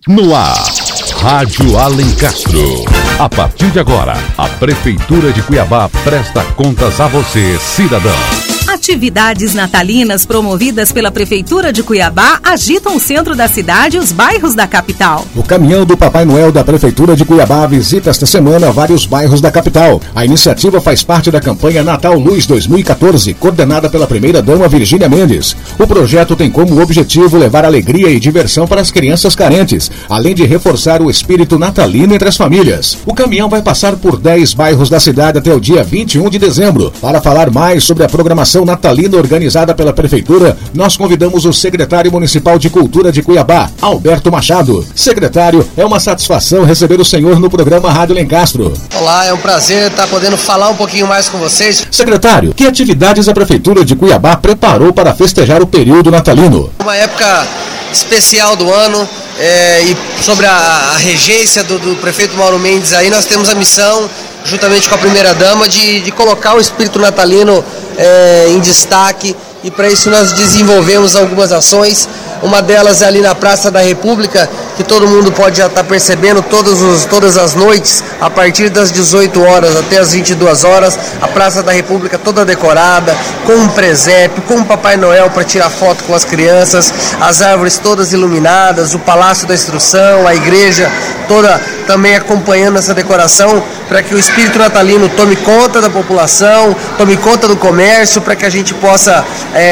No ar, Rádio Alencastro. A partir de agora, a Prefeitura de Cuiabá presta contas a você, cidadão. Atividades natalinas promovidas pela Prefeitura de Cuiabá agitam o centro da cidade e os bairros da capital. O caminhão do Papai Noel da Prefeitura de Cuiabá visita esta semana vários bairros da capital. A iniciativa faz parte da campanha Natal Luz 2014, coordenada pela primeira-dama Virgínia Mendes. O projeto tem como objetivo levar alegria e diversão para as crianças carentes, além de reforçar o espírito natalino entre as famílias. O caminhão vai passar por 10 bairros da cidade até o dia 21 de dezembro. Para falar mais sobre a programação natalina organizada pela Prefeitura, nós convidamos o secretário municipal de Cultura de Cuiabá, Alberto Machado. Secretário, é uma satisfação receber o senhor no programa Rádio Alencastro. Olá, é um prazer estar podendo falar um pouquinho mais com vocês. Secretário, que atividades a Prefeitura de Cuiabá preparou para festejar o período natalino? Uma época especial do ano, e sobre a regência do prefeito Mauro Mendes, aí nós temos a missão, juntamente com a primeira-dama, de colocar o espírito natalino em destaque, e para isso nós desenvolvemos algumas ações. Uma delas é ali na Praça da República, que todo mundo pode já estar percebendo, todas as noites, a partir das 18 horas até as 22 horas, a Praça da República toda decorada, com um presépio, com o Papai Noel para tirar foto com as crianças, as árvores todas iluminadas, o Palácio da Instrução, a igreja toda também acompanhando essa decoração, para que o espírito natalino tome conta da população, tome conta do comércio, para que a gente possa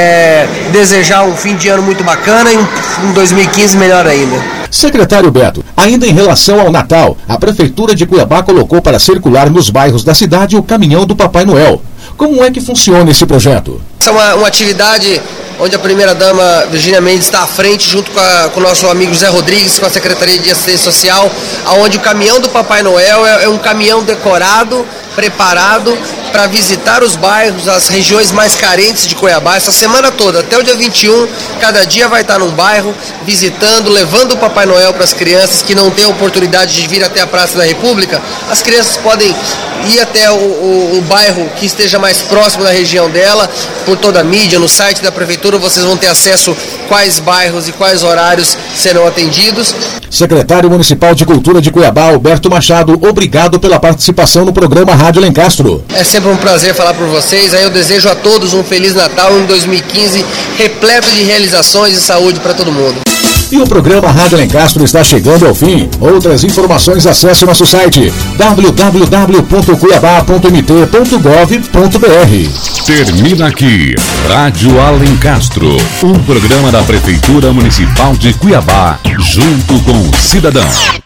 desejar um fim de ano muito bacana e um 2015 melhor ainda. Secretário Beto, ainda em relação ao Natal, a Prefeitura de Cuiabá colocou para circular nos bairros da cidade o caminhão do Papai Noel. Como é que funciona esse projeto? Essa é uma atividade onde a primeira-dama Virgínia Mendes está à frente, junto com o nosso amigo José Rodrigues, com a Secretaria de Assistência Social, onde o caminhão do Papai Noel é um caminhão decorado, preparado para visitar os bairros, as regiões mais carentes de Cuiabá, essa semana toda, até o dia 21, cada dia vai estar num bairro, visitando, levando o Papai Noel para as crianças que não têm a oportunidade de vir até a Praça da República. As crianças podem ir até o bairro que esteja mais próximo da região dela, por toda a mídia, no site da Prefeitura vocês vão ter acesso quais bairros e quais horários serão atendidos. Secretário Municipal de Cultura de Cuiabá, Alberto Machado, obrigado pela participação no programa Rádio Alencastro. É sempre um prazer falar por vocês. Aí eu desejo a todos um Feliz Natal em 2015, repleto de realizações e saúde para todo mundo. E o programa Rádio Alencastro está chegando ao fim. Outras informações, acesse nosso site www.cuiabá.mt.gov.br. Termina aqui, Rádio Alencastro, um programa da Prefeitura Municipal de Cuiabá, junto com o cidadão.